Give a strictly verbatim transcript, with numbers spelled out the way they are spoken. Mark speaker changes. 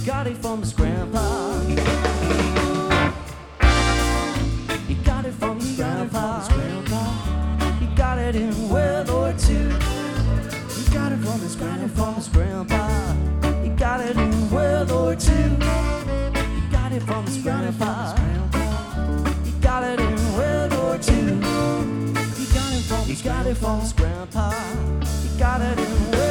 Speaker 1: Got it from his grandpa. He got it from his grandpa. He got it in World War Two. He got it from his grandpa. He got it in World War Two. He got it from his grandpa. He got it in World War Two. He got it from his grandpa. He got it in World War Two.